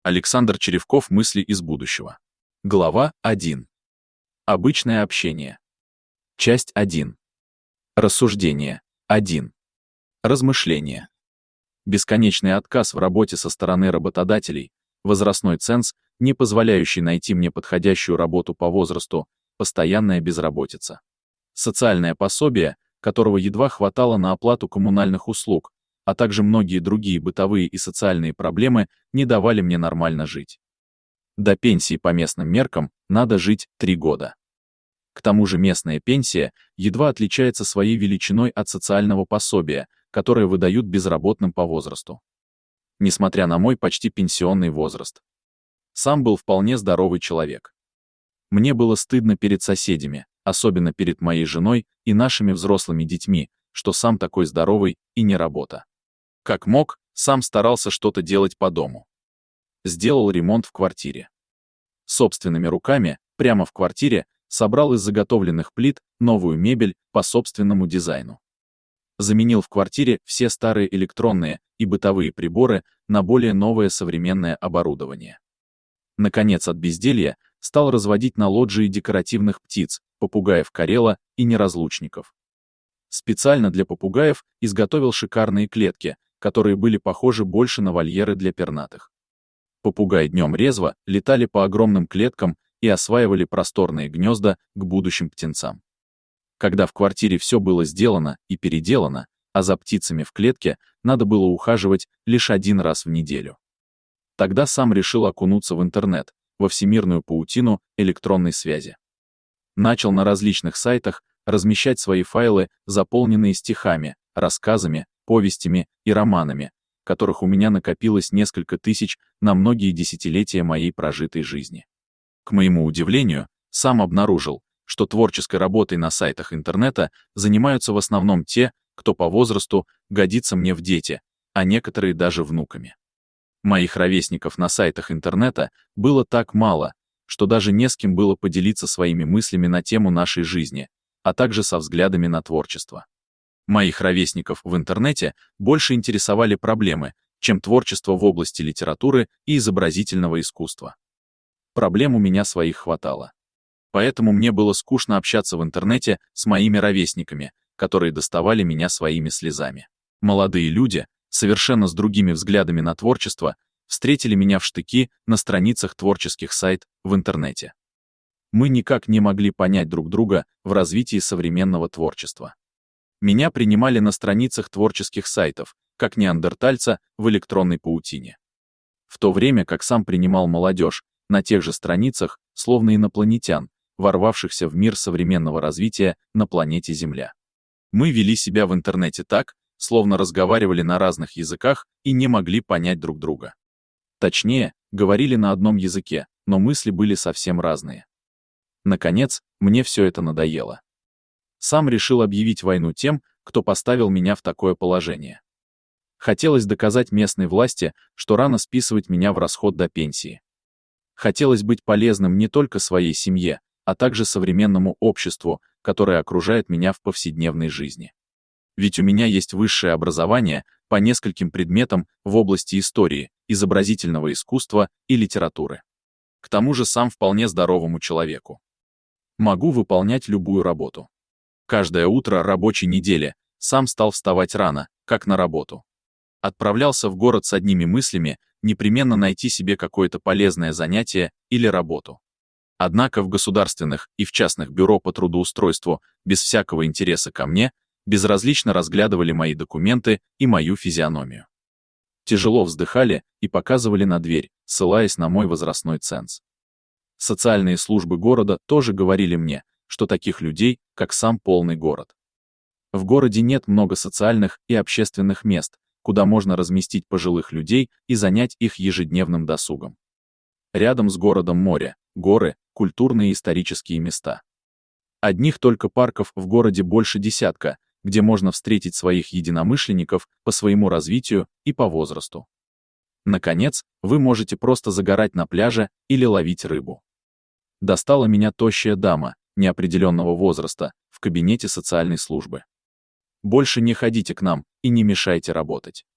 Александр Черевков. Мысли из будущего. Глава 1. Обычное общение. Часть 1. Рассуждение. 1. Размышления. Бесконечный отказ в работе со стороны работодателей, возрастной ценз, не позволяющий найти мне подходящую работу по возрасту, постоянная безработица. Социальное пособие, которого едва хватало на оплату коммунальных услуг, а также многие другие бытовые и социальные проблемы не давали мне нормально жить. До пенсии по местным меркам надо жить 3 года. К тому же местная пенсия едва отличается своей величиной от социального пособия, которое выдают безработным по возрасту. Несмотря на мой почти пенсионный возраст. Сам был вполне здоровый человек. Мне было стыдно перед соседями, особенно перед моей женой и нашими взрослыми детьми, что сам такой здоровый и не работа. Как мог, сам старался что-то делать по дому. Сделал ремонт в квартире. Собственными руками, прямо в квартире, собрал из заготовленных плит новую мебель по собственному дизайну. Заменил в квартире все старые электронные и бытовые приборы на более новое современное оборудование. Наконец, от безделья стал разводить на лоджии декоративных птиц, попугаев Карела и неразлучников. Специально для попугаев изготовил шикарные клетки, которые были похожи больше на вольеры для пернатых. Попугаи днем резво летали по огромным клеткам и осваивали просторные гнезда к будущим птенцам. Когда в квартире все было сделано и переделано, а за птицами в клетке надо было ухаживать лишь 1 раз в неделю. Тогда сам решил окунуться в интернет, во всемирную паутину электронной связи. Начал на различных сайтах размещать свои файлы, заполненные стихами, рассказами, повестями и романами, которых у меня накопилось несколько тысяч на многие десятилетия моей прожитой жизни. К моему удивлению, сам обнаружил, что творческой работой на сайтах интернета занимаются в основном те, кто по возрасту годится мне в дети, а некоторые даже внуками. Моих ровесников на сайтах интернета было так мало, что даже не с кем было поделиться своими мыслями на тему нашей жизни, а также со взглядами на творчество. Моих ровесников в интернете больше интересовали проблемы, чем творчество в области литературы и изобразительного искусства. Проблем у меня своих хватало. Поэтому мне было скучно общаться в интернете с моими ровесниками, которые доставали меня своими слезами. Молодые люди, совершенно с другими взглядами на творчество, встретили меня в штыки на страницах творческих сайтов в интернете. Мы никак не могли понять друг друга в развитии современного творчества. Меня принимали на страницах творческих сайтов, как неандертальца в электронной паутине. В то время как сам принимал молодежь на тех же страницах, словно инопланетян, ворвавшихся в мир современного развития на планете Земля. Мы вели себя в интернете так, словно разговаривали на разных языках и не могли понять друг друга. Точнее, говорили на одном языке, но мысли были совсем разные. Наконец, мне все это надоело. Сам решил объявить войну тем, кто поставил меня в такое положение. Хотелось доказать местной власти, что рано списывать меня в расход до пенсии. Хотелось быть полезным не только своей семье, а также современному обществу, которое окружает меня в повседневной жизни. Ведь у меня есть высшее образование по нескольким предметам в области истории, изобразительного искусства и литературы. К тому же сам вполне здоровому человеку. Могу выполнять любую работу. Каждое утро рабочей недели сам стал вставать рано, как на работу. Отправлялся в город с одними мыслями непременно найти себе какое-то полезное занятие или работу. Однако в государственных и в частных бюро по трудоустройству без всякого интереса ко мне безразлично разглядывали мои документы и мою физиономию. Тяжело вздыхали и показывали на дверь, ссылаясь на мой возрастной ценз. Социальные службы города тоже говорили мне, что таких людей, как сам, полный город. В городе нет много социальных и общественных мест, куда можно разместить пожилых людей и занять их ежедневным досугом. Рядом с городом море, горы, культурные и исторические места. Одних только парков в городе больше десятка, где можно встретить своих единомышленников по своему развитию и по возрасту. Наконец, вы можете просто загорать на пляже или ловить рыбу. Достала меня тощая дама, неопределенного возраста, в кабинете социальной службы. Больше не ходите к нам и не мешайте работать.